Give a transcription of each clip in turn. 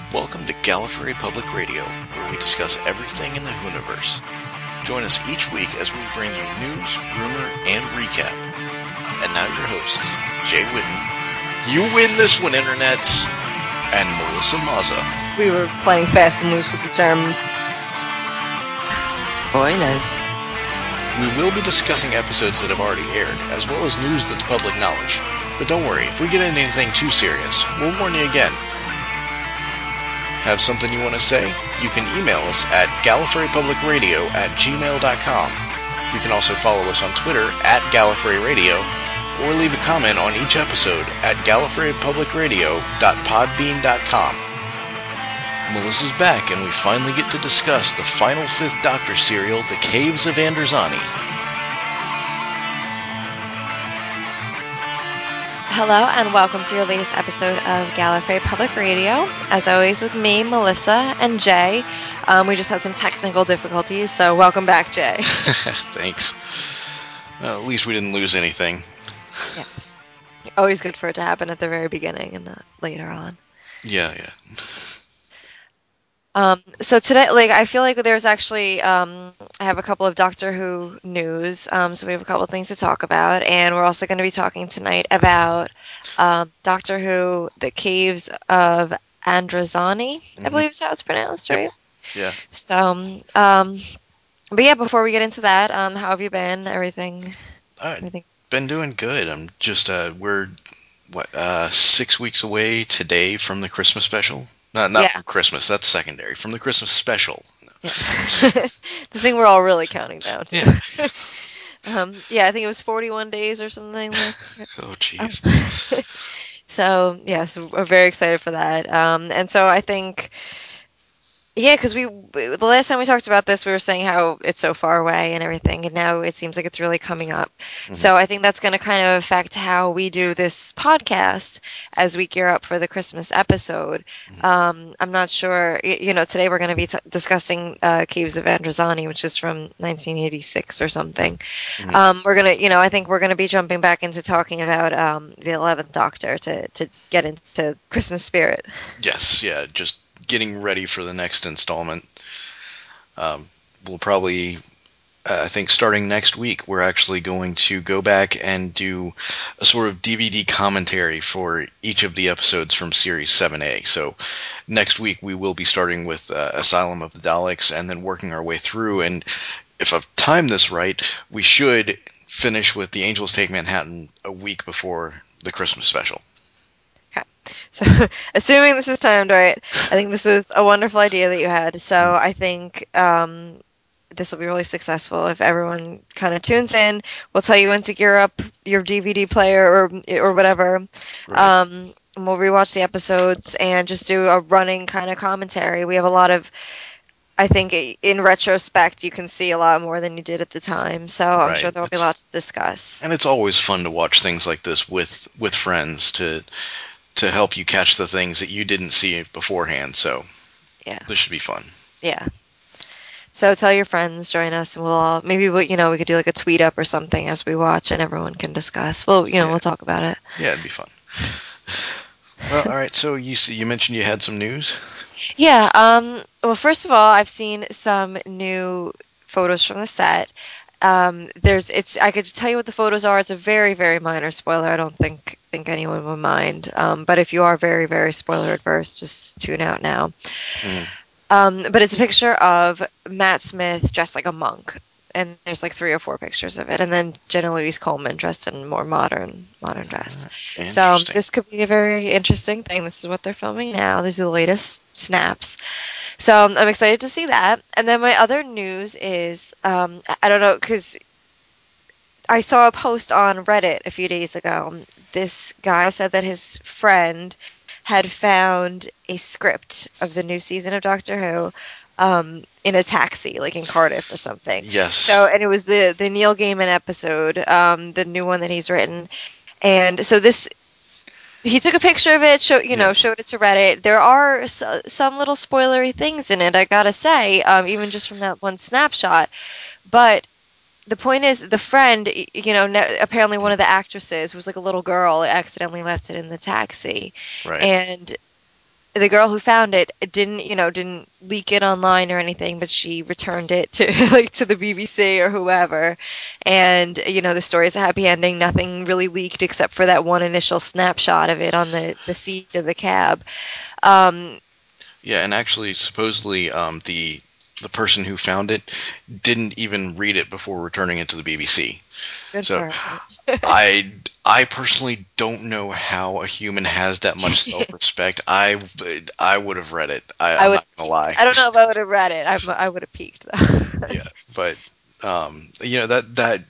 Welcome to Gallifrey Public Radio, where we discuss everything in the Hooniverse. Join us each week as we bring you news, rumor, and recap. And now your hosts, Jay Whitten, you win this one, internets, and Melissa Mazza. We were playing fast and loose with the term. Spoilers. We will be discussing episodes that have already aired, as well as news that's public knowledge. But don't worry, if we get into anything too serious, we'll warn you again. Have something you want to say? You can email us at gallifreypublicradio@gmail.com. You can also follow us on Twitter at Gallifrey Radio, or leave a comment on each episode at gallifreypublicradio.podbean.com. Melissa's back, and we finally get to discuss the final Fifth Doctor serial, The Caves of Androzani. Hello, and welcome to your latest episode of Gallifrey Public Radio. As always, with me, Melissa, and Jay. We just had some technical difficulties, so welcome back, Jay. Thanks. Well, at least we didn't lose anything. Yes. Always good for it to happen at the very beginning and not later on. Yeah. So today, I feel like there's actually, I have a couple of Doctor Who news, so we have a couple of things to talk about, and we're also going to be talking tonight about Doctor Who, The Caves of Androzani, I believe is how it's pronounced, right? Yeah. So, but yeah, before we get into that, how have you been? Everything? Been doing good. I'm just, we're, 6 weeks away today from the Christmas special? Not Christmas, that's secondary. From the Christmas special. Yeah. The thing we're all really counting down to. Yeah. I think it was 41 days or something. Oh, jeez. So, yes, we're very excited for that. And so I think, because the last time we talked about this, we were saying how it's so far away and everything, and now it seems like it's really coming up. Mm-hmm. So I think that's going to kind of affect how we do this podcast as we gear up for the Christmas episode. Mm-hmm. I'm not sure, today we're going to be discussing Caves of Androzani, which is from 1986 or something. Mm-hmm. We're going to, I think we're going to be jumping back into talking about the 11th Doctor to get into Christmas spirit. Yes, yeah, just getting ready for the next installment. We'll probably, I think starting next week, we're actually going to go back and do a sort of DVD commentary for each of the episodes from Series 7A. So next week we will be starting with Asylum of the Daleks and then working our way through. And if I've timed this right, we should finish with The Angels Take Manhattan a week before the Christmas special. So, assuming this is timed right, I think this is a wonderful idea that you had. So, I think this will be really successful if everyone kind of tunes in. We'll tell you when to gear up your DVD player or whatever. Right. And we'll rewatch the episodes and just do a running kind of commentary. We have a lot of, I think, in retrospect, you can see a lot more than you did at the time. So, I'm sure there will be a lot to discuss. And it's always fun to watch things like this with friends to help you catch the things that you didn't see beforehand. So yeah, this should be fun. Yeah. So tell your friends, join us, and we'll all, maybe we could do like a tweet up or something as we watch, and everyone can discuss. Well, we'll talk about it. Yeah, it'd be fun. Well, all right. So you mentioned you had some news. Yeah. Well, first of all, I've seen some new photos from the set. I could tell you what the photos are. It's a very, very minor spoiler. I don't think anyone will mind. But if you are very, very spoiler adverse, just tune out now. But it's a picture of Matt Smith dressed like a monk, and there's like 3 or 4 pictures of it, and then Jenna Louise Coleman dressed in a more modern dress. So this could be a very interesting thing. This is what they're filming now. These are the latest snaps. So I'm excited to see that. And then my other news is, I don't know, because I saw a post on Reddit a few days ago. This guy said that his friend had found a script of the new season of Doctor Who in a taxi, like in Cardiff or something. Yes. So, and it was the Neil Gaiman episode, the new one that he's written. And so he took a picture of it, showed it to Reddit. There are some little spoilery things in it, I gotta say, even just from that one snapshot. But the point is, the friend, apparently one of the actresses was like a little girl, accidentally left it in the taxi. Right. And the girl who found it didn't, didn't leak it online or anything, but she returned it to like to the BBC or whoever. And the story is a happy ending. Nothing really leaked except for that one initial snapshot of it on the seat of the cab. Um, Yeah, and actually, supposedly, the person who found it didn't even read it before returning it to the BBC. Good So for her. I I personally don't know how a human has that much self-respect. I would have read it. I I'm would not gonna lie. I don't know if I would have read it. I would have peeked though. Yeah, but that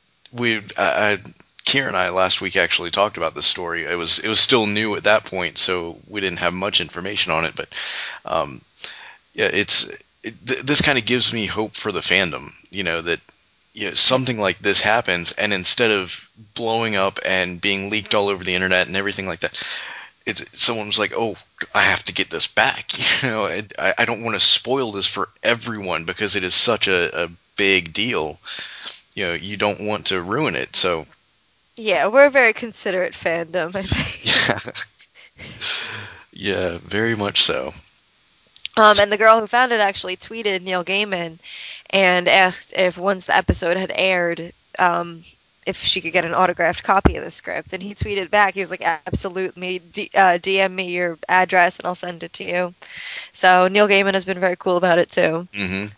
Kira and I last week actually talked about this story. It was still new at that point, so we didn't have much information on it. But um, yeah, this kind of gives me hope for the fandom. That something like this happens, and instead of blowing up and being leaked all over the internet and everything like that, it's someone was like, "Oh, I have to get this back." And I don't want to spoil this for everyone because it is such a big deal. You don't want to ruin it. So Yeah, we're a very considerate fandom, I think. yeah, yeah, very much so. And the girl who found it actually tweeted Neil Gaiman and asked if once the episode had aired, if she could get an autographed copy of the script. And he tweeted back, he was like, absolutely, DM me your address and I'll send it to you. So Neil Gaiman has been very cool about it too. Hmm.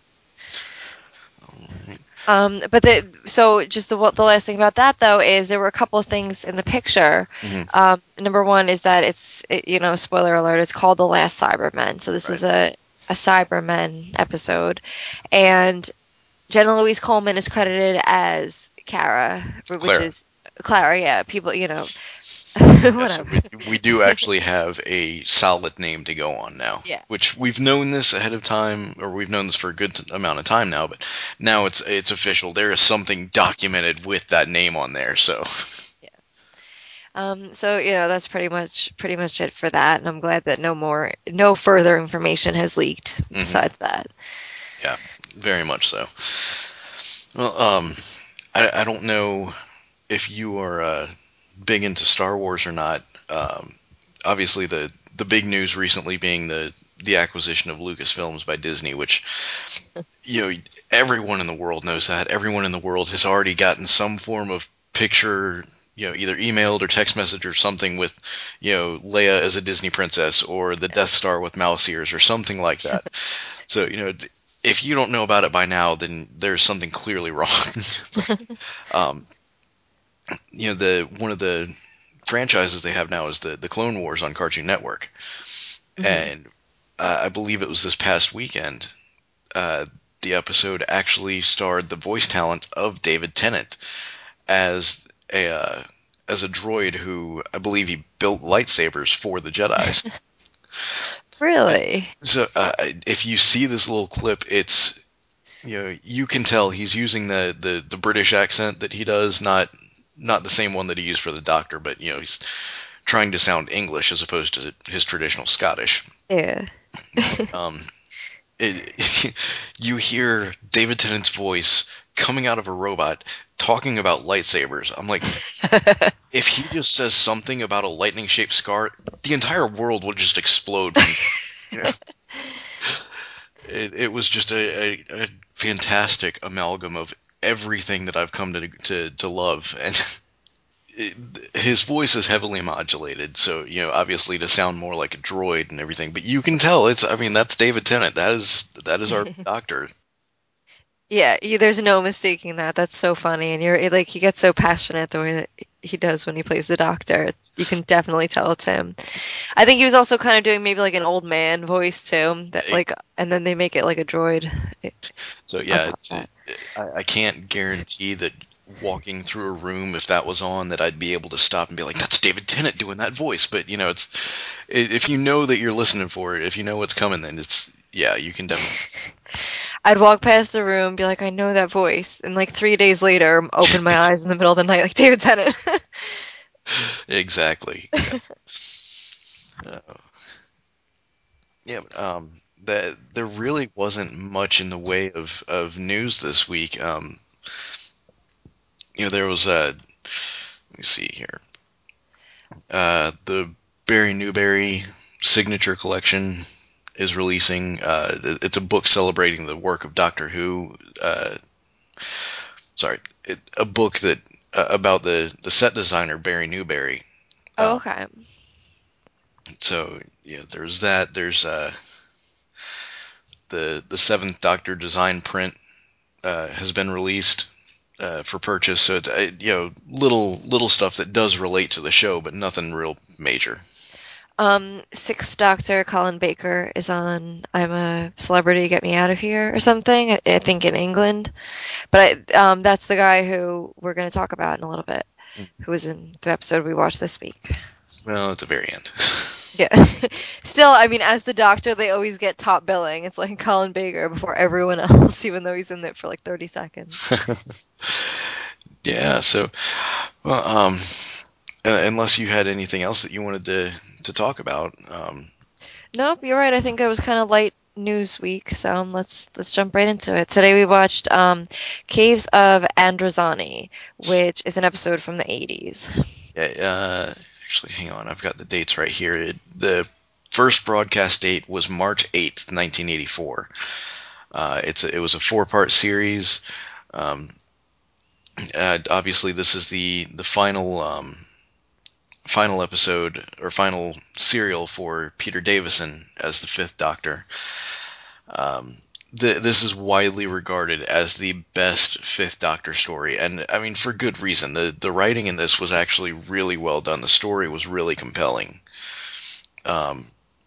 But so just the last thing about that though is there were a couple of things in the picture. Hmm. Number one is that spoiler alert, it's called The Last Cybermen. So this Right. is a Cybermen episode, and Jenna Louise Coleman is credited as Kara, which Clara. is Clara. Yeah, people, Yeah, so whatever. we do actually have a solid name to go on now, Yeah. which we've known this ahead of time, or we've known this for a good amount of time now, but now it's official. There is something documented with that name on there, so Yeah. So that's pretty much it for that, and I'm glad that no further information has leaked hmm, besides that. yeah, very much so. Well, I don't know if you are big into Star Wars or not. Obviously, the big news recently being the acquisition of Lucasfilms by Disney, which you know everyone in the world knows that. Everyone in the world has already gotten some form of picture, either emailed or text message or something with, Leia as a Disney princess or the Death Star with mouse ears or something like that. So, if you don't know about it by now, then there's something clearly wrong. But um, the one of the franchises they have now is the Clone Wars on Cartoon Network, Hmm. and I believe it was this past weekend. Uh, the episode actually starred the voice talent of David Tennant as a droid who I believe he built lightsabers for the Jedi's. Really? So if you see this little clip, it's you can tell he's using the British accent that he does, not the same one that he used for the Doctor, but he's trying to sound English as opposed to his traditional Scottish. Yeah. Um, you hear David Tennant's voice coming out of a robot talking about lightsabers. I'm like, if he just says something about a lightning shaped scar, the entire world will just explode from. Yeah. It was just a fantastic amalgam of everything that I've come to love, and it, his voice is heavily modulated, so obviously to sound more like a droid and everything. But you can tell it's. I mean, that's David Tennant. That is our Doctor. Yeah, there's no mistaking that. That's so funny, and like he gets so passionate the way that he does when he plays the doctor. You can definitely tell it's him. I think he was also kind of doing maybe like an old man voice too, that It- and then they make it like a droid so on yeah, top of that. I can't guarantee that walking through a room, if that was on, that I'd be able to stop and be like, "That's David Tennant doing that voice." But if you know that you're listening for it, if you know what's coming, then it's yeah, you can definitely I'd walk past the room, be like, I know that voice, and like 3 days later, open my eyes in the middle of the night, like David Tennant. exactly. Yeah. Yeah, but, that there really wasn't much in the way of news this week. There was a let me see here, the Barry Newberry signature collection is releasing. It's a book celebrating the work of Doctor Who. Sorry, a book that about the set designer Barry Newberry. Oh, Um, okay. so there's that. There's the Seventh Doctor design print has been released for purchase. So it's little stuff that does relate to the show, but nothing real major. Sixth Doctor Colin Baker is on I'm a Celebrity, Get Me Out of Here or something, I think in England. But that's the guy who we're going to talk about in a little bit, who was in the episode we watched this week. Well, at the very end. Yeah. Still, I mean, as the Doctor, they always get top billing. It's like Colin Baker before everyone else, even though he's in there for like 30 seconds. Yeah. So, well, unless you had anything else that you wanted to talk about, Nope, you're right. I think it was kind of light news week, so let's jump right into it. Today we watched Caves of Androzani, which is an episode from the 80s. yeah, actually, hang on, I've got the dates right here. The first broadcast date was March 8th, 1984. It was a four-part series. Um, Obviously, this is the final episode or final serial for Peter Davison as the Fifth Doctor. Um, this is widely regarded as the best Fifth Doctor story, and I mean for good reason. The writing in this was actually really well done. The story was really compelling. Um,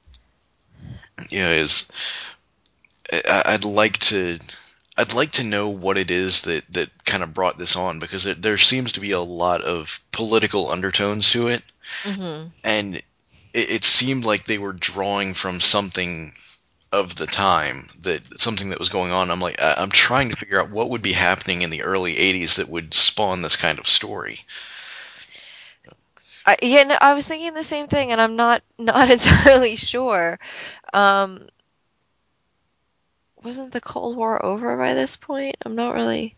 is I'd like to know what it is that kind of brought this on because there seems to be a lot of political undertones to it, Hmm. and it seemed like they were drawing from something of the time, that something that was going on. I'm like, I'm trying to figure out what would be happening in the early '80s that would spawn this kind of story. Yeah, no, I was thinking the same thing, and I'm not entirely sure. Um, wasn't the Cold War over by this point? I'm not really.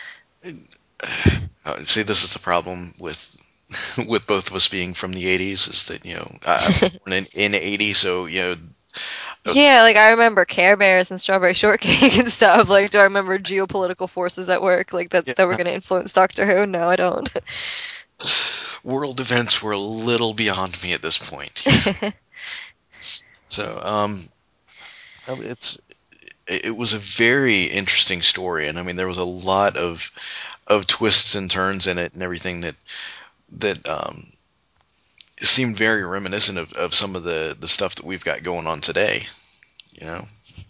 See, this is the problem with with both of us being from the '80s, is that I was born in '80, so uh, Yeah, like I remember Care Bears and Strawberry Shortcake and stuff. Like, do I remember geopolitical forces at work like yeah, that were going to influence Doctor Who? No, I don't. world events were a little beyond me at this point. So, it's it was a very interesting story, and I mean there was a lot of twists and turns in it and everything that seemed very reminiscent of some of the stuff that we've got going on today. You know,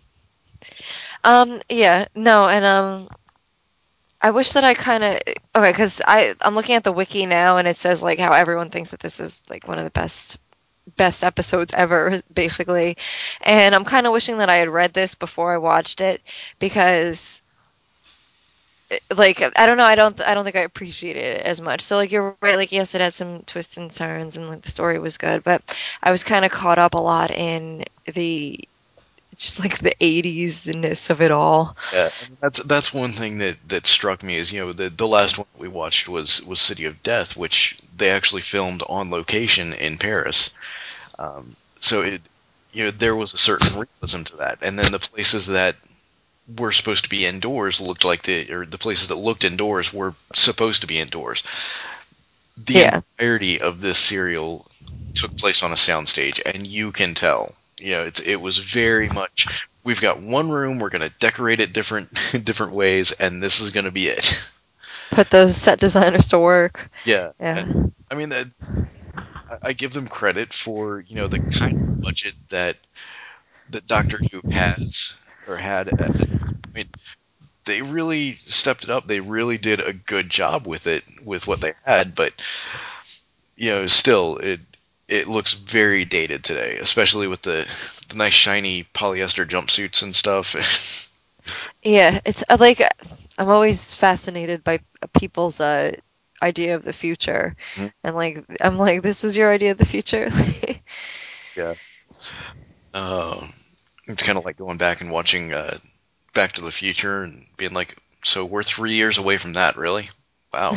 Yeah, no, and I wish that I kind of okay, because I'm looking at the wiki now, and it says like how everyone thinks that this is like one of the best episodes ever, basically. And I'm kind of wishing that I had read this before I watched it because like I don't know, I don't think I appreciated it as much. So like you're right, like yes, it had some twists and turns and like the story was good, but I was kind of caught up a lot in the just like the 80s-ness of it all. yeah, and that's one thing that struck me is the last one we watched was City of Death, which they actually filmed on location in Paris. So there was a certain realism to that, and then the places that were supposed to be indoors looked like the places that looked indoors were supposed to be indoors. The Yeah. entirety of this serial took place on a soundstage, and you can tell. It was very much. We've got one room. We're going to decorate it different different ways, and this is going to be it. Put those set designers to work. Yeah, Yeah. and I mean, I give them credit for the kind of budget that Doctor Who has or had at this point. They really stepped it up. They really did a good job with it, with what they had, but still it looks very dated today, especially with the nice shiny polyester jumpsuits and stuff. Yeah, it's like I'm always fascinated by people's idea of the future. And like I'm like this is your idea of the future? Yeah. Uh, it's kind of like going back and watching Back to the Future and being like, so we're 3 years away from that, really? Wow.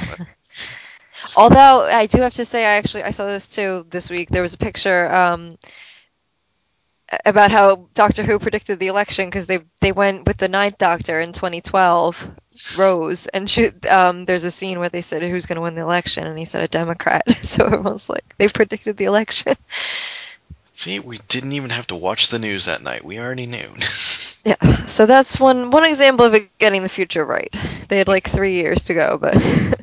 Although I do have to say I saw this too this week. There was a picture about how Doctor Who predicted the election because they went with the Ninth Doctor in 2012, Rose, and there's a scene where they said who's going to win the election, and he said a Democrat. So everyone's like they predicted the election. See, we didn't even have to watch the news that night. We already knew. Yeah, so that's one example of it getting the future right. They had like 3 years to go, but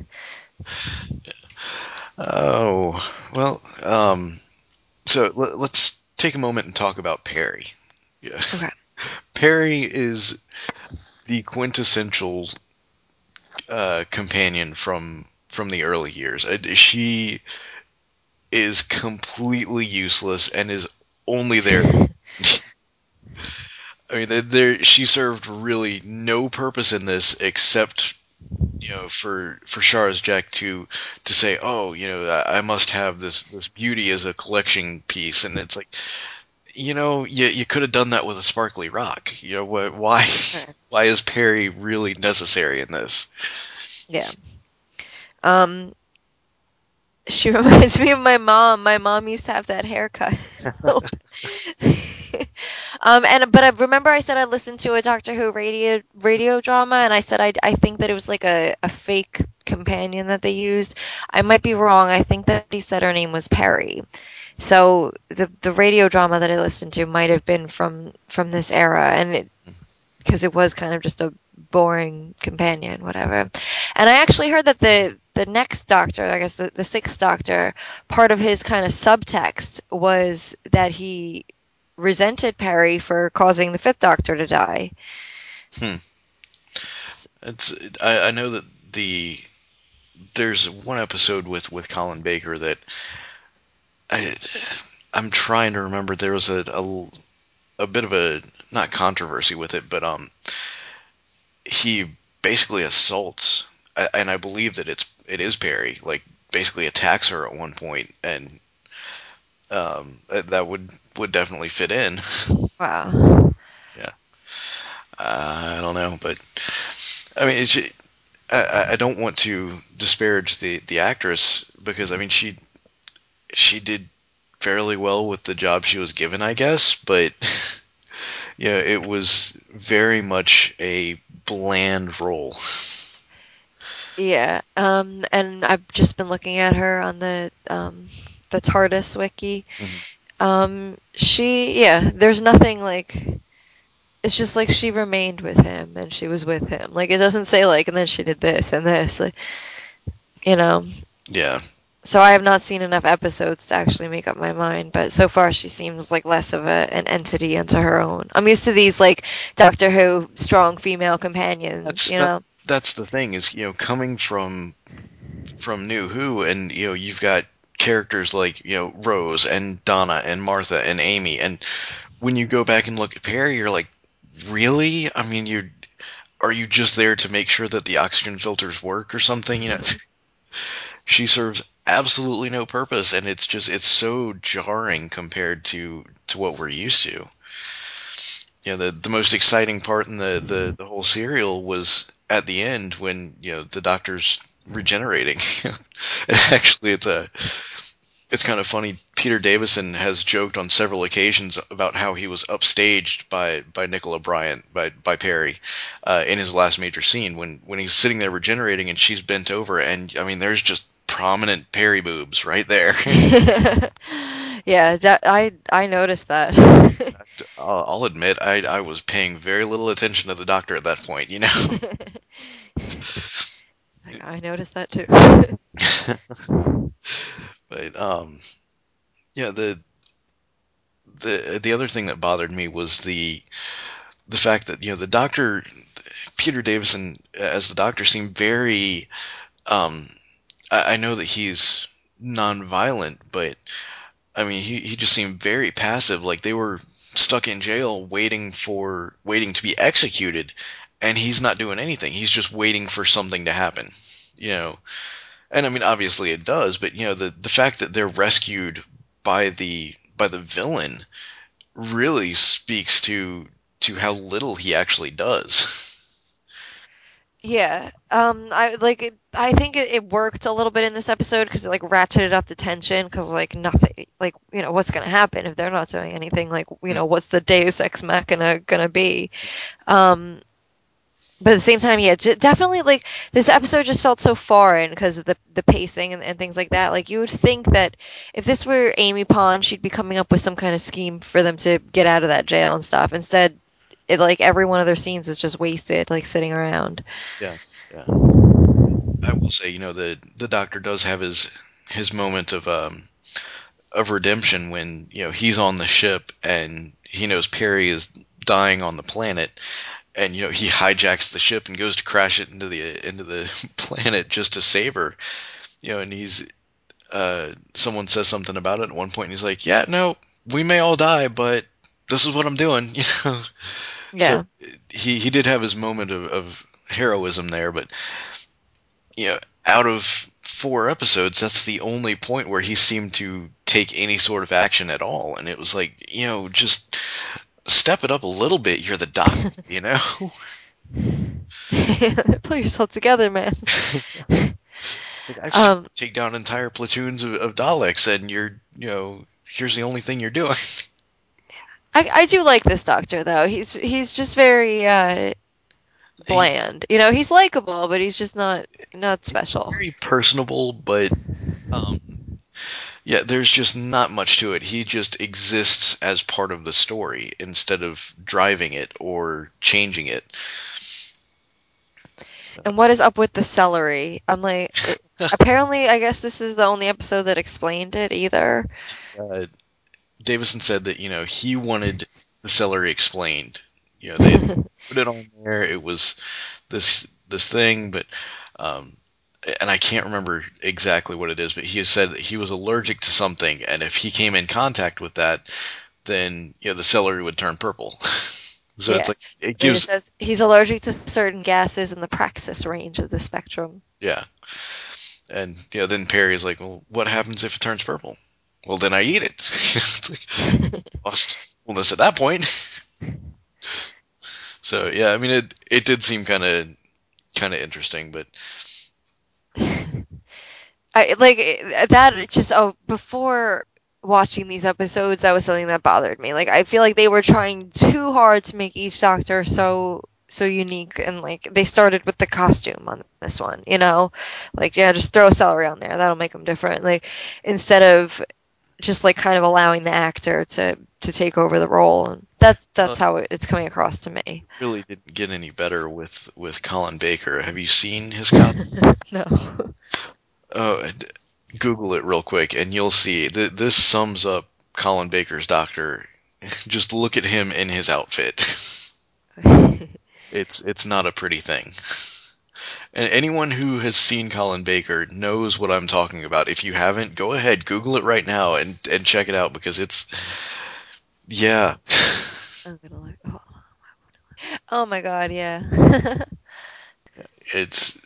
Oh, well, so let's take a moment and talk about Perry. Yeah. okay. Perry is the quintessential companion from the early years. She is completely useless and is only there. I mean, she served really no purpose in this except for Shara's Jack to say, oh, I must have this beauty as a collection piece, and it's like, you could have done that with a sparkly rock. Why Right. why is Perry really necessary in this? Yeah. Um, she reminds me of my mom. My mom used to have that haircut. And but I remember I said I listened to a Doctor Who radio drama, and I said I think that it was like a fake companion that they used. I might be wrong. I think that he said her name was Perry. So the radio drama that I listened to might have been from this era, and because it was kind of just a boring companion, whatever. And I actually heard that the next Doctor, I guess the sixth Doctor, part of his kind of subtext was that he resented Perry for causing the fifth Doctor to die. Hmm. It's I know that there's one episode with Colin Baker that I I'm trying to remember. There was a bit of a not controversy with it, but he basically assaults, and I believe that it is Perry, like basically attacks her at one point, and that would definitely fit in. Wow. Yeah, I don't know, but I mean, I don't want to disparage the actress because I mean she did fairly well with the job she was given, I guess, but yeah, it was very much a bland role. Yeah. And I've just been looking at her on the TARDIS wiki. Mhm. There's nothing like it's just like she remained with him and she was with him. Like it doesn't say like and then she did this and this, like, you know. Yeah, So I have not seen enough episodes to actually make up my mind, but so far she seems like less of an entity unto her own. I'm used to these like Doctor Who strong female companions, that's you that know. that's the thing is coming from New Who, and you've got characters like Rose and Donna and Martha and Amy, and when you go back and look at Perry, you're like, really? I mean, are you just there to make sure that the oxygen filters work or something? She serves absolutely no purpose, and it's so jarring compared to what we're used to. The most exciting part in the whole serial was at the end when the doctor's regenerating. And actually, it's kind of funny. Peter Davison has joked on several occasions about how he was upstaged by Nicola Bryant by Perry in his last major scene when he's sitting there regenerating and she's bent over, and I mean there's just prominent Perry boobs right there. Yeah, I noticed that. I'll admit I was paying very little attention to the doctor at that point. I noticed that too. But yeah, the other thing that bothered me was the fact that the doctor Peter Davison as the doctor seemed very um I know that he's non-violent, but I mean he just seemed very passive, like they were stuck in jail waiting to be executed, and he's not doing anything. He's just waiting for something to happen. You know, and I mean obviously it does, but the fact that they're rescued by the villain really speaks to how little he actually does. Yeah. I like it, I think it worked a little bit in this episode because it like ratcheted up the tension because like nothing like what's gonna happen if they're not doing anything like Mm, what's the Deus Ex Machina gonna be? Um, but at the same time, yeah, definitely like this episode just felt so foreign because of the pacing and things like that. Like you would think that if this were Amy Pond, she'd be coming up with some kind of scheme for them to get out of that jail and stuff. Instead, it like every one of their scenes is just wasted, like sitting around. yeah, yeah. I will say, the Doctor does have his moment of redemption when he's on the ship and he knows Perry is dying on the planet, and he hijacks the ship and goes to crash it into the planet just to save her. And he's someone says something about it at one point, and he's like, "Yeah, no, we may all die, but this is what I'm doing." So Yeah. he did have his moment of heroism there, but you know, out of 4 episodes, that's the only point where he seemed to take any sort of action at all, and it was like, just step it up a little bit. You're the Doctor. Pull yourself together, man. Like, I've seen Um, you take down entire platoons of Daleks, and here's the only thing you're doing. I do like this Doctor though. He's just very He's bland. He's likable, but he's just not special. very personable, but um, yeah, there's just not much to it. He just exists as part of the story instead of driving it or changing it. So, And what is up with the celery? I'm like, apparently, I guess this is the only episode that explained it either. uh, Davison said that he wanted the celery explained. They put it on there. It was this thing, but um, and I can't remember exactly what it is. But he has said that he was allergic to something, and if he came in contact with that, then the celery would turn purple. So it's Yeah. like it And it gives, says he's allergic to certain gases in the Praxis range of the spectrum. yeah. And then Perry is like, well, what happens if it turns purple? Well, then I eat it. It's like lost coolness at that point. So yeah, I mean it did seem kind of interesting, but I like that just before watching these episodes, that was something that bothered me. Like I feel like they were trying too hard to make each Doctor so unique, and like they started with the costume on this one. Like yeah, just throw celery on there, that'll make them different. Like instead of just like kind of allowing the actor to take over the role, and that's how it's coming across to me. really didn't get any better with Colin Baker. Have you seen his costume? No. Oh, Google it real quick, and you'll see that this sums up Colin Baker's Doctor. Just look at him in his outfit. It's not a pretty thing. And anyone who has seen Colin Baker knows what I'm talking about. If you haven't, go ahead, Google it right now and check it out because it's yeah. I'm gonna look. Oh my God, yeah. It's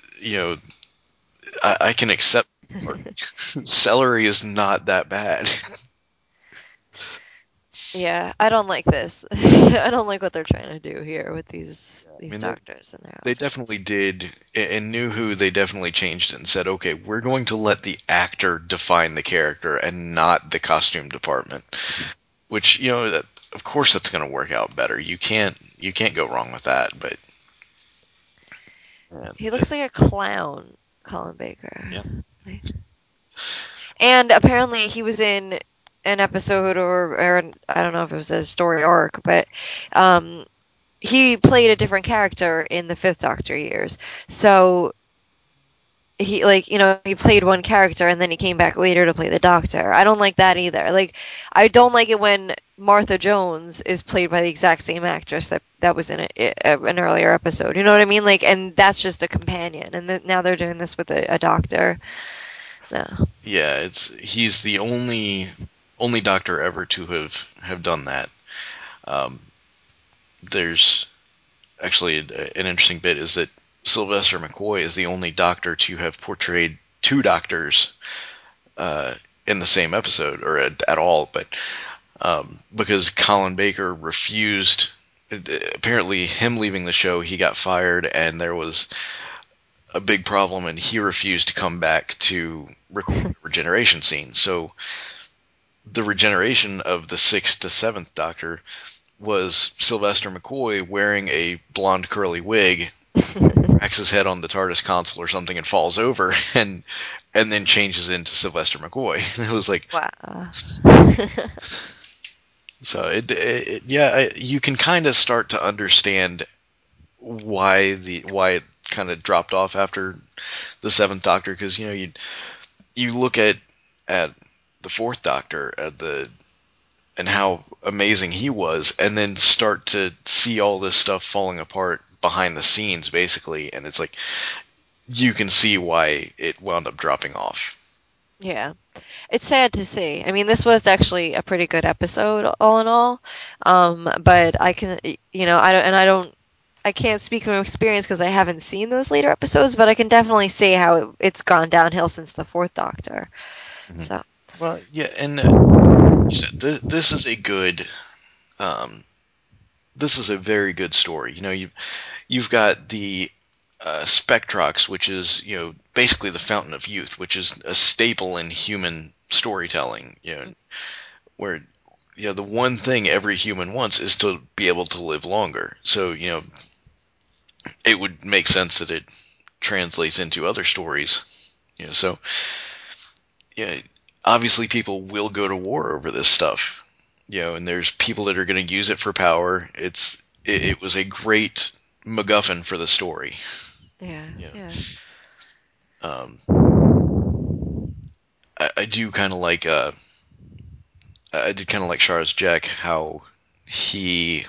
I can accept celery is not that bad. Yeah, I don't like this. I don't like what they're trying to do here with these I these mean, doctors and their they outfits. definitely did. In New Who, they definitely changed it and said, okay, we're going to let the actor define the character and not the costume department. Which, of course that's going to work out better. You can't go wrong with that. But man, He looks like a clown, Colin Baker. yeah, Like- And apparently he was in an episode or I don't know if it was a story arc, but um, he played a different character in the Fifth Doctor years. So he like he played one character and then he came back later to play the Doctor. I don't like that either. Like I don't like it when Martha Jones is played by the exact same actress that was in an earlier episode. You know what I mean? Like, and that's just a companion, and now they're doing this with a Doctor. No. yeah, he's the only Doctor ever to have done that. Um, there's actually an interesting bit is that Sylvester McCoy is the only Doctor to have portrayed two Doctors uh, in the same episode or at all, but because Colin Baker refused. Apparently, him leaving the show, he got fired, and there was a big problem, and he refused to come back to record the regeneration scene. So the regeneration of the sixth to seventh Doctor was Sylvester McCoy wearing a blonde curly wig, cracks his head on the TARDIS console or something and falls over, and then changes into Sylvester McCoy. It was like, Wow. so yeah, you can kind of start to understand why it kind of dropped off after the seventh Doctor, because you look at the fourth Doctor, at the and how amazing he was, and then start to see all this stuff falling apart behind the scenes, basically, and it's like you can see why it wound up dropping off. Yeah. It's sad to see. I mean, this was actually a pretty good episode, all in all. But I can, I can't speak from experience because I haven't seen those later episodes, but I can definitely see how it's gone downhill since the Fourth Doctor. Mhm. So, Well, yeah, and you said this is a good, um, this is a very good story. You've got the Spectrox, which is basically the fountain of youth, which is a staple in human storytelling. Where the one thing every human wants is to be able to live longer. So it would make sense that it translates into other stories. So yeah, obviously people will go to war over this stuff. And there's people that are going to use it for power. It was a great MacGuffin for the story. yeah, You yeah. um, I do kind of like I did kind of like Charles Jack, how he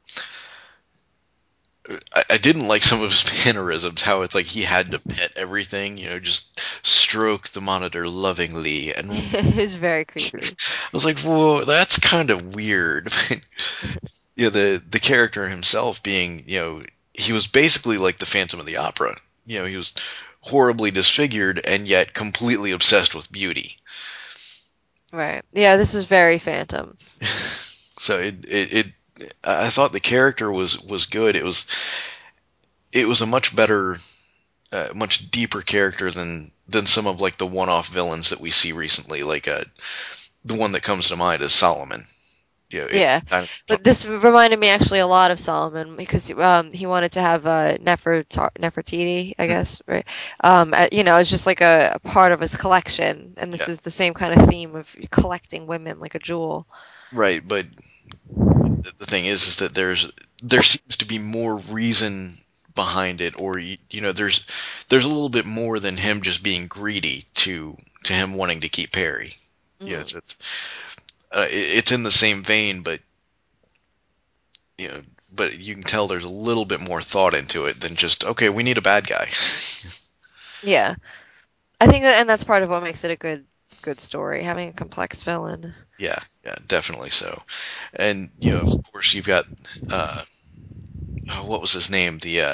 I didn't like some of his mannerisms, how it's like he had to pet everything, just stroke the monitor lovingly, and It's very I creepy. was like, whoa, that's kind of weird. The character himself being, he was basically like the Phantom of the Opera. He was horribly disfigured and yet completely obsessed with beauty. Right. Yeah, this is very Phantom. So I thought the character was good. It was a much better, much deeper character than some of like the one-off villains that we see recently. Like the one that comes to mind is Solomon. It Yeah, kind of, but this reminded me actually a lot of Solomon because he wanted to have Nefertiti, I guess, right? It's just like a part of his collection, and yeah, this is the same kind of theme of collecting women like a jewel. right. But the thing is that there seems to be more reason behind it, or there's a little bit more than him just being greedy to him wanting to keep Perry. Mm. It's in the same vein, but you know, but you can tell there's a little bit more thought into it than just okay, we need a bad guy. Yeah, I think and that's part of what makes it a good story, having a complex villain. Yeah, yeah, definitely so. And of course, you've got what was his name? The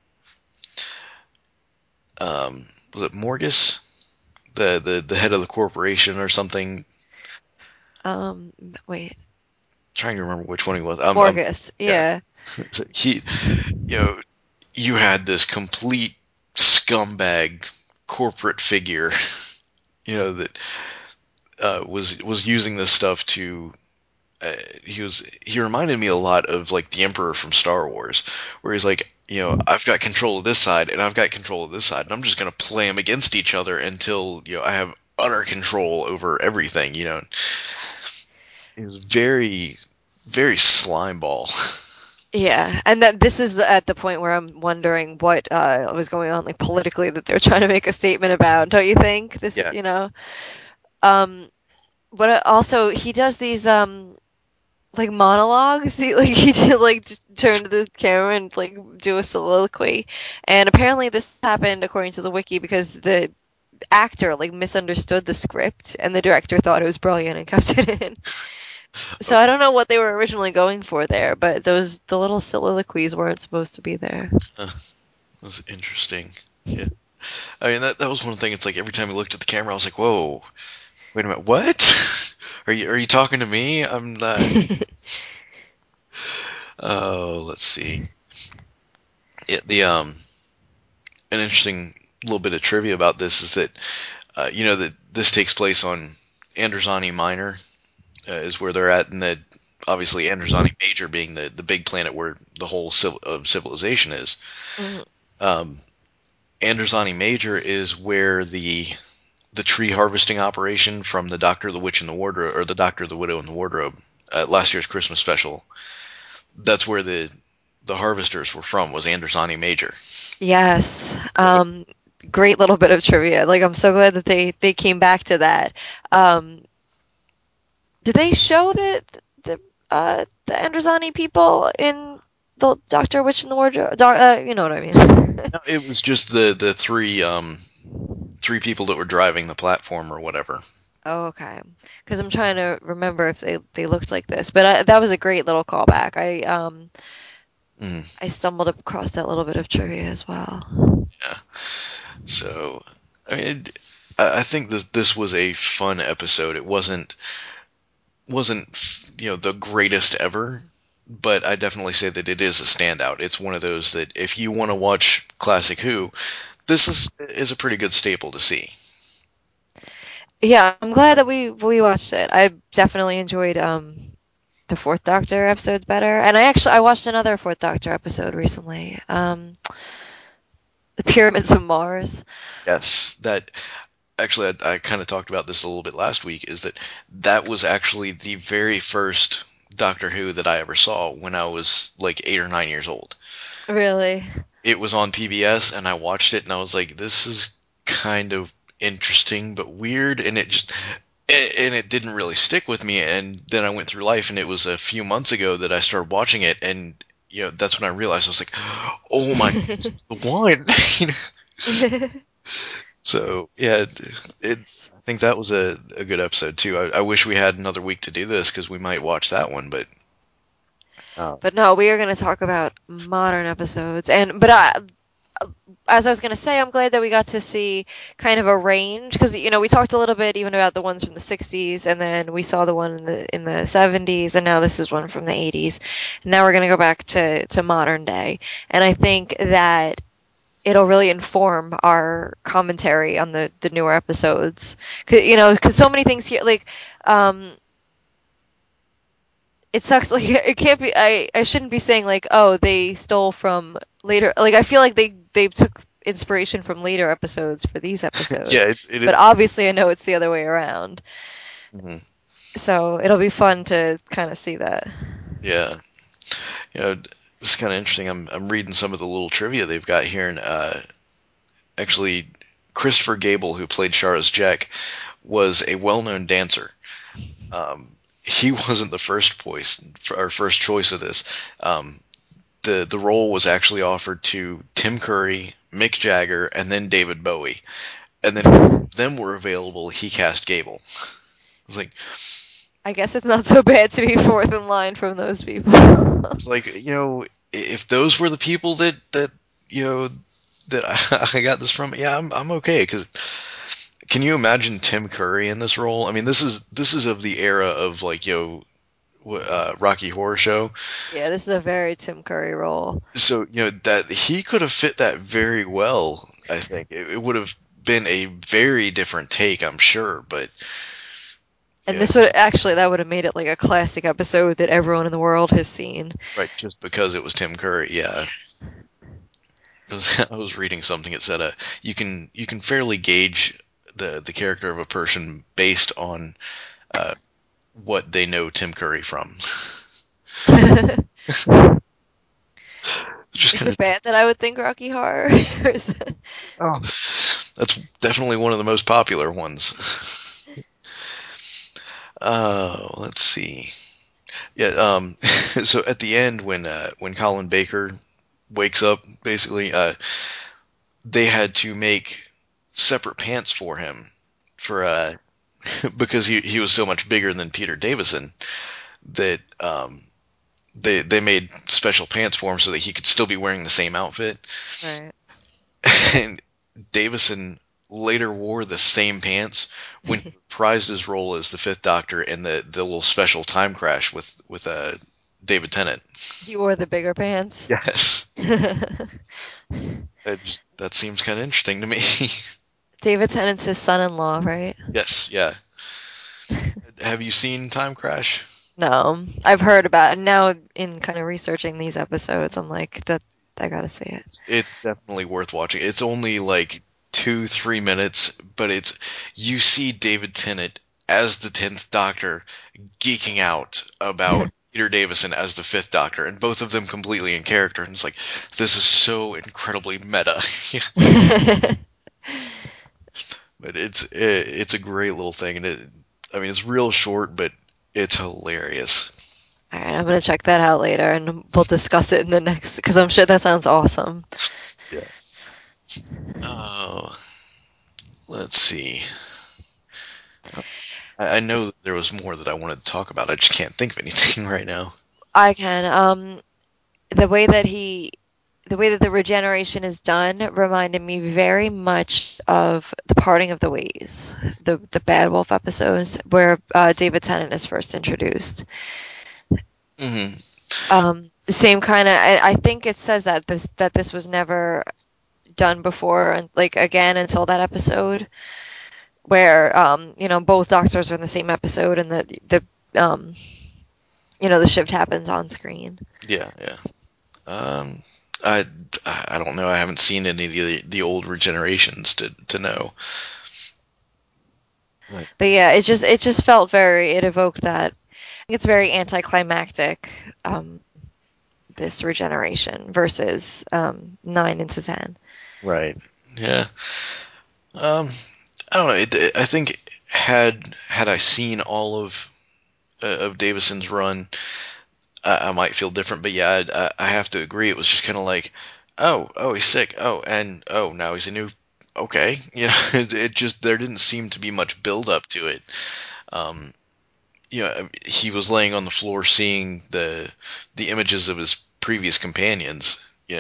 was it Morgus, the head of the corporation or something? Um, Wait, Trying to remember which one he was. Morgus. Yeah. Yeah, So you know, you had this complete scumbag corporate figure, that was using this stuff to. He reminded me a lot of like the Emperor from Star Wars, where he's like, I've got control of this side and I've got control of this side, and I'm just gonna play them against each other until I have utter control over everything. He was very, very slimeball. yeah, and that this is at the point where I'm wondering what was going on like politically that they're trying to make a statement about. Don't you think? This, Yeah. Um, but also he does these like monologues. He did like turn to the camera and like do a soliloquy. And apparently this happened according to the wiki because the actor like misunderstood the script and the director thought it was brilliant and kept it in. So I Okay. don't know what they were originally going for there, but the little soliloquies weren't supposed to be there. That was interesting. Yeah. I mean, that was one thing. It's like every time he looked at the camera, I was like, "Whoa, wait a minute, what? Are you talking to me? I'm not." Oh, let's see. The an interesting little bit of trivia about this is that you know that this takes place on Androzani Minor, is where they're at, and that obviously Androzani Major being the big planet where the whole of civilization is. Mhm. Um, Androzani Major is where the tree harvesting operation from the Doctor, the Witch, and the Wardrobe, or the Doctor, the Widow, and the Wardrobe, last year's Christmas special. That's where the harvesters were from. Was Androzani Major. Yes. Great little bit of trivia. Like, I'm so glad that they came back to that. Um, did they show the Androzani people in the Doctor Witch in the Wardrobe? You know what I mean? No, it was just the three people that were driving the platform or whatever. Oh, okay. Because I'm trying to remember if they looked like this, but that was a great little callback. Mm, I stumbled across that little bit of trivia as well. yeah. So, I mean, I think this was a fun episode. It wasn't the greatest ever, but I definitely say that it is a standout. It's one of those that if you want to watch classic Who, this is a pretty good staple to see. Yeah, I'm glad that we watched it. I definitely enjoyed the Fourth Doctor episodes better, and I watched another Fourth Doctor episode recently. The Pyramids of Mars. Yes, that actually I kind of talked about this a little bit last week. Is that was actually the very first Doctor Who that I ever saw when I was like 8 or 9 years old. Really? It was on PBS, and I watched it, and I was like, this is kind of interesting but weird, and it didn't really stick with me. And then I went through life, and it was a few months ago that I started watching it, and that's when I realized I was like, oh my, the one. You know? So yeah, I think that was a good episode too. I wish we had another week to do this because we might watch that one, but But no, we are going to talk about modern episodes, as I was going to say, I'm glad that we got to see kind of a range because we talked a little bit even about the ones from the 60s, and then we saw the one in the 70s, and now this is one from the 80s. Now we're going to go back to modern day, and I think that it'll really inform our commentary on the newer episodes. Because so many things here, like it sucks. Like it can't be. I shouldn't be saying like, oh, they stole from later. Like I feel like they took inspiration from later episodes for these yeah, episodes, it but is. obviously I know it's the other way around. Mhm. So it'll be fun to kind of see that. Yeah, you know, it's kind of interesting. I'm reading some of the little trivia they've got here, and actually, Christopher Gable, who played Charles Jack, was a well-known dancer. He wasn't the first choice of this. The role was actually offered to Tim Curry, Mick Jagger, and then David Bowie. And then them were available. He cast Gable. It's like I guess it's not so bad to be fourth in line from those people. it's like if those were the people that you know that I got this from, yeah, I'm okay. Because can you imagine Tim Curry in this role? I mean, this is of the era of like Rocky Horror Show. Yeah, this is a very Tim Curry role. So that he could have fit that very well. I think it would have been a very different take, I'm sure. But And yeah, this would actually that would have made it like a classic episode that everyone in the world has seen. right, just because it was Tim Curry, yeah. I was reading something that said you can fairly gauge the character of a person based on uh, what they know Tim Curry from. Just Is kind it of bad that I would think Rocky Horror? Or is it- oh, that's definitely one of the most popular ones. Let's see. Yeah, so at the end when Colin Baker wakes up, basically, they had to make separate pants for him for because he was so much bigger than Peter Davison that they made special pants for him so that he could still be wearing the same outfit. Right. And Davison later wore the same pants when he reprised his role as the Fifth Doctor in the little special time crash with David Tennant. He wore the bigger pants. Yes. That seems kind of interesting to me. David Tennant's his son-in-law, right? Yes, yeah. Have you seen Time Crash? No, I've heard about it. Now, in kind of researching these episodes, I'm like, that I gotta see it. It's definitely worth watching. It's only like 2, 3 minutes, but it's you see David Tennant as the 10th Doctor geeking out about Peter Davison as the Fifth Doctor, and both of them completely in character. And it's like this is so incredibly meta. But it's a great little thing, and I mean it's real short, but it's hilarious. All right, I'm gonna check that out later, and we'll discuss it in the next, because I'm sure that sounds awesome. Yeah. Oh, let's see. I know that there was more that I wanted to talk about. I just can't think of anything right now. I can. The way that the way that the regeneration is done reminded me very much of the Parting of the Ways, the Bad Wolf episodes where David Tennant is first introduced. Hmm. The same kind of. I think it says that this was never done before, and like again until that episode where both doctors are in the same episode, and um the shift happens on screen. Yeah, yeah. Um, I I don't know. I haven't seen any of the old regenerations to know. Right. But yeah, it just felt very. It evoked that. I think it's very anticlimactic. This regeneration versus 9 into 10. Right. Yeah. Um, I don't know. I think had I seen all of Davison's run, I might feel different. But yeah, I have to agree. It was just kind of like, oh, he's sick. Oh, and oh, now he's a new. Okay, it just there didn't seem to be much build up to it. Um, he was laying on the floor seeing the images of his previous companions.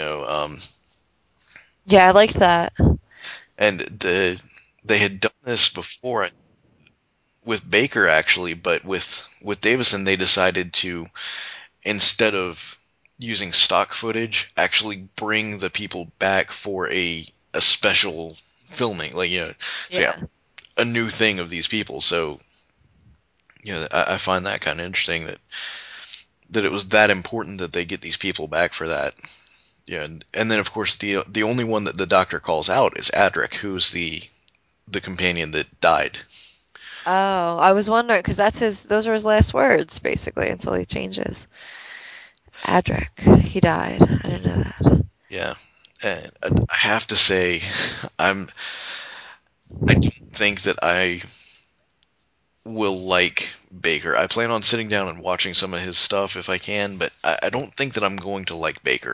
Yeah, I liked that. And they had done this before with Baker actually, but with Davison they decided to, instead of using stock footage, actually bring the people back for a special filming, like say Yeah. a new thing of these people. So I find that kind of interesting that it was that important that they get these people back for that. Yeah, and then of course the only one that the Doctor calls out is Adric, who's the companion that died. Oh, I was wondering because those are his last words basically until he changes. Adric, he died. I didn't know that. Yeah, and I have to say, I'm I don't think that I will like Baker. I plan on sitting down and watching some of his stuff if I can, but I don't think that I'm going to like Baker.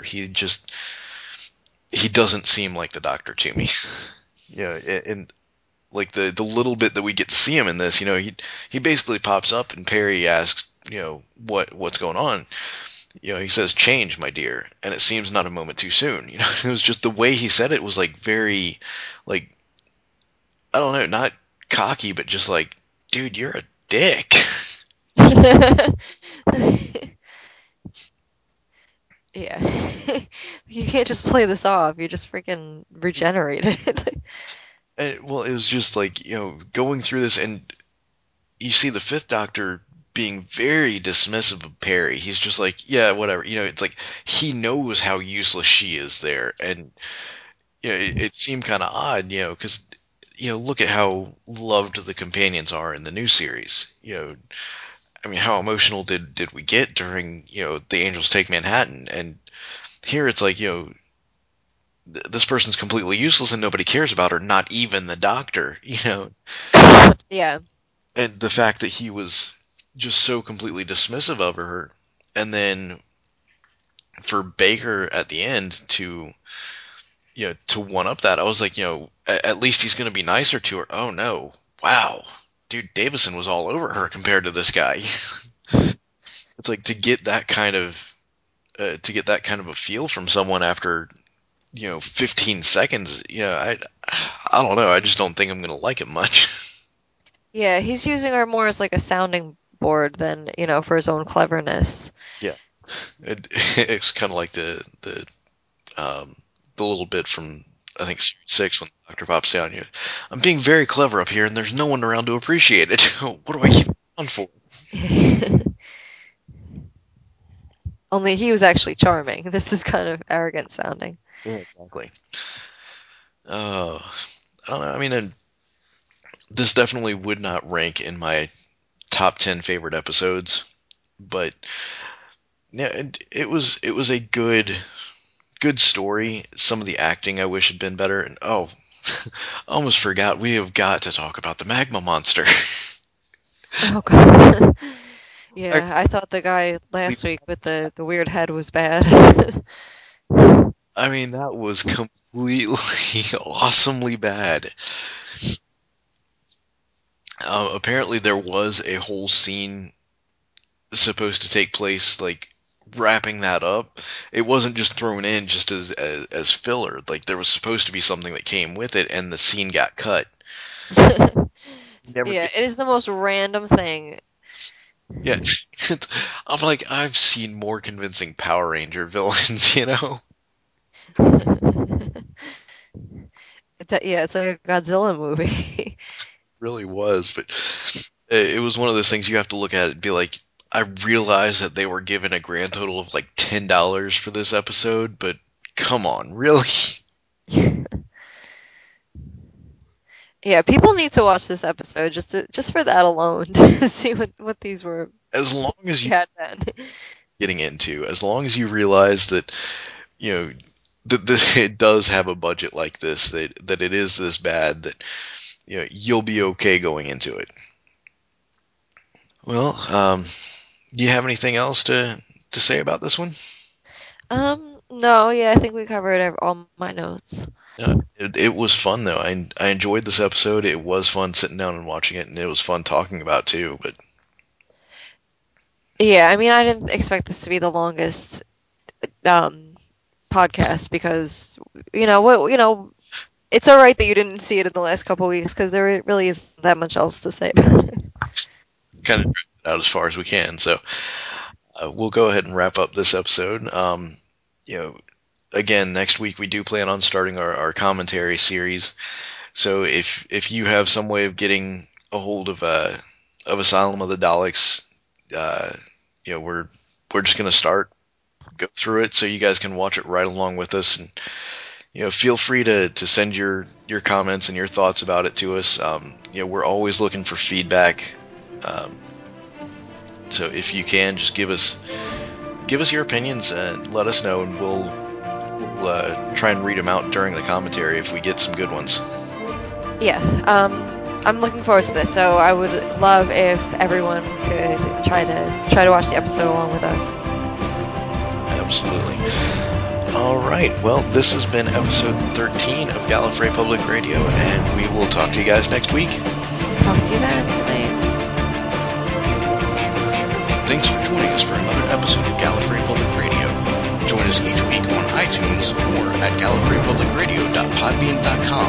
He doesn't seem like the Doctor to me. Yeah, and like the little bit that we get to see him in this, he basically pops up and Perry asks, what's going on. He says, "Change, my dear," and it seems not a moment too soon. It was just the way he said it was like very, like I don't know, not cocky, but just like, dude, you're a dick. Yeah. You can't just play this off. You just freaking regenerated. Well, it was just like going through this, and you see the Fifth Doctor being very dismissive of Perry. He's just like, yeah, whatever. It's like he knows how useless she is there, and it seemed kind of odd, because look at how loved the companions are in the new series. I mean, how emotional did we get during the Angels Take Manhattan, and here it's like this person's completely useless and nobody cares about her, not even the Doctor. Yeah. And the fact that he was just so completely dismissive of her, and then for Baker at the end to one up that, I was like, at least he's going to be nicer to her. Oh no, wow, dude, Davison was all over her compared to this guy. It's like to get that kind of a feel from someone after 15 seconds. I don't know. I just don't think I'm going to like it much. Yeah, he's using her more as like a sounding board than, for his own cleverness. Yeah. It's kind of like the the little bit from, I think, Series 6 when the Doctor pops down. I'm being very clever up here, and there's no one around to appreciate it. What do I keep on for? Only he was actually charming. This is kind of arrogant sounding. Yeah, exactly. Uh, I don't know. I mean, this definitely would not rank in my top 10 favorite episodes, but yeah, it was a good story. Some of the acting I wish had been better, and oh, I almost forgot we have got to talk about the magma monster. Oh god. I, Yeah, I thought the guy last week with the weird head was bad. I mean, that was completely awesomely bad. Apparently, there was a whole scene supposed to take place, like wrapping that up. It wasn't just thrown in just as filler. Like there was supposed to be something that came with it, and the scene got cut. Never Yeah, get. it is the most random thing. Yeah, I'm like I've seen more convincing Power Ranger villains. Yeah, it's like a Godzilla movie. Really was, but it was one of those things you have to look at it and be like, I realize that they were given a grand total of like $10 for this episode, but come on, really? Yeah, people need to watch this episode just for that alone to see what these were As long as you had been. getting into, as long as you realize that you know that this it does have a budget like this, that it is this bad, that you'll be okay going into it. Well, do you have anything else to say about this one? No, yeah, I think we covered all my notes. It was fun though. I enjoyed this episode. It was fun sitting down and watching it, and it was fun talking about too. But Yeah, I mean, I didn't expect this to be the longest um podcast because it's all right that you didn't see it in the last couple weeks because there really isn't that much else to say about it. kind of dragged it out as far as we can. So we'll go ahead and wrap up this episode. You know, again, next week we do plan on starting our commentary series. So if you have some way of getting a hold of Asylum of the Daleks, uh, we're just gonna go through it so you guys can watch it right along with us, and feel free to send your comments and your thoughts about it to us. We're always looking for feedback. Um, so if you can, just give us your opinions and let us know, and we'll try and read them out during the commentary if we get some good ones. Yeah, I'm looking forward to this. So I would love if everyone could try to watch the episode along with us. Absolutely. All right. Well, this has been episode 13 of Gallifrey Public Radio, and we will talk to you guys next week. Talk to you then. Good night. Thanks for joining us for another episode of Gallifrey Public Radio. Join us each week on iTunes or at gallifreypublicradio.podbean.com.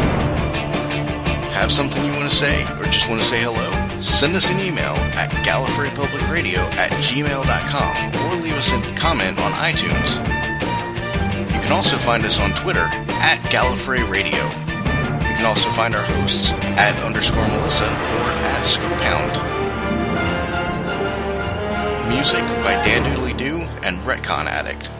Have something you want to say or just want to say hello? Send us an email at gallifreypublicradio@gmail.com or leave us a comment on iTunes. You can also find us on Twitter at Gallifrey Radio. You can also find our hosts at _Melissa or at Scopehound. Music by Dan Doodly Doo and Retcon Addict.